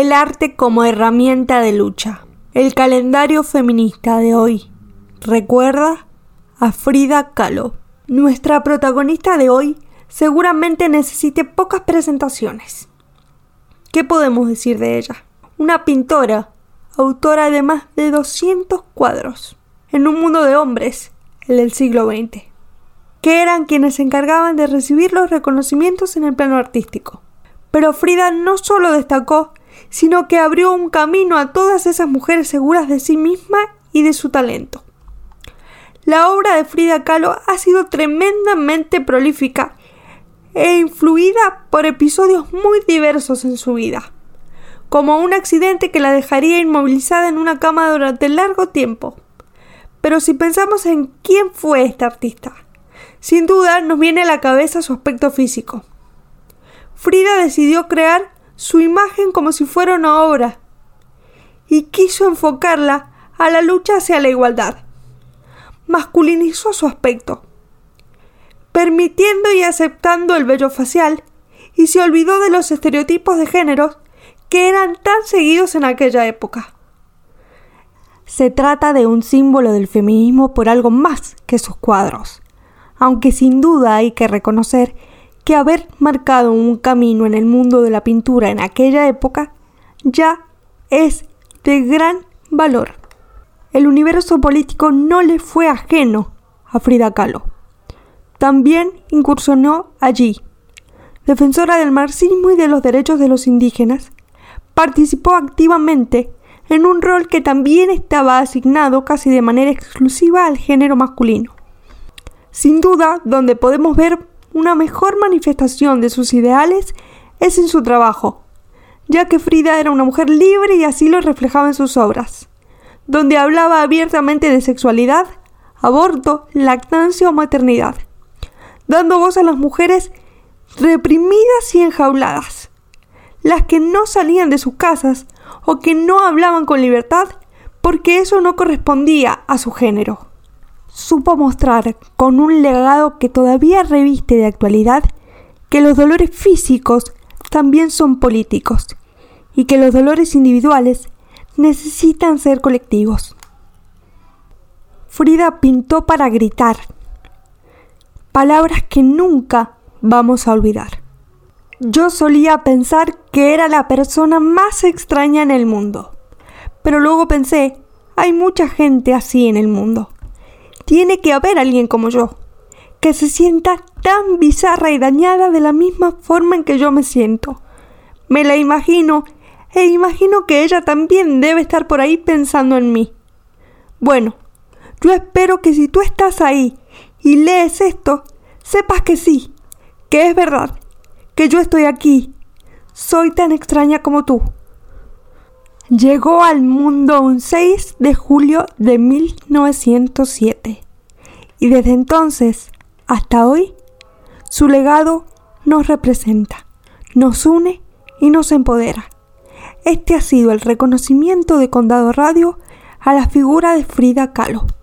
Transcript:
El arte como herramienta de lucha. El calendario feminista de hoy recuerda a Frida Kahlo. Nuestra protagonista de hoy seguramente necesite pocas presentaciones. ¿Qué podemos decir de ella? Una pintora, autora de más de 200 cuadros, en un mundo de hombres, el del siglo XX, que eran quienes se encargaban de recibir los reconocimientos en el plano artístico. Pero Frida no solo destacó, sino que abrió un camino a todas esas mujeres seguras de sí misma y de su talento. La obra de Frida Kahlo ha sido tremendamente prolífica e influida por episodios muy diversos en su vida, como un accidente que la dejaría inmovilizada en una cama durante largo tiempo. Pero si pensamos en quién fue esta artista, sin duda nos viene a la cabeza su aspecto físico. Frida decidió crear su imagen como si fuera una obra y quiso enfocarla a la lucha hacia la igualdad. Masculinizó su aspecto, permitiendo y aceptando el vello facial, y se olvidó de los estereotipos de género que eran tan seguidos en aquella época. Se trata de un símbolo del feminismo por algo más que sus cuadros, aunque sin duda hay que reconocer que haber marcado un camino en el mundo de la pintura en aquella época ya es de gran valor. El universo político no le fue ajeno a Frida Kahlo. También incursionó allí. Defensora del marxismo y de los derechos de los indígenas, participó activamente en un rol que también estaba asignado casi de manera exclusiva al género masculino. Sin duda, donde podemos ver una mejor manifestación de sus ideales es en su trabajo, ya que Frida era una mujer libre y así lo reflejaba en sus obras, donde hablaba abiertamente de sexualidad, aborto, lactancia o maternidad, dando voz a las mujeres reprimidas y enjauladas, las que no salían de sus casas o que no hablaban con libertad porque eso no correspondía a su género. Supo mostrar, con un legado que todavía reviste de actualidad, que los dolores físicos también son políticos y que los dolores individuales necesitan ser colectivos. Frida pintó para gritar, palabras que nunca vamos a olvidar. Yo solía pensar que era la persona más extraña en el mundo, pero luego pensé, hay mucha gente así en el mundo. Tiene que haber alguien como yo, que se sienta tan bizarra y dañada de la misma forma en que yo me siento. Me la imagino, e imagino que ella también debe estar por ahí pensando en mí. Bueno, yo espero que si tú estás ahí y lees esto, sepas que sí, que es verdad, que yo estoy aquí. Soy tan extraña como tú. Llegó al mundo un 6 de julio de 1907 y desde entonces hasta hoy su legado nos representa, nos une y nos empodera. Este ha sido el reconocimiento de Condado Radio a la figura de Frida Kahlo.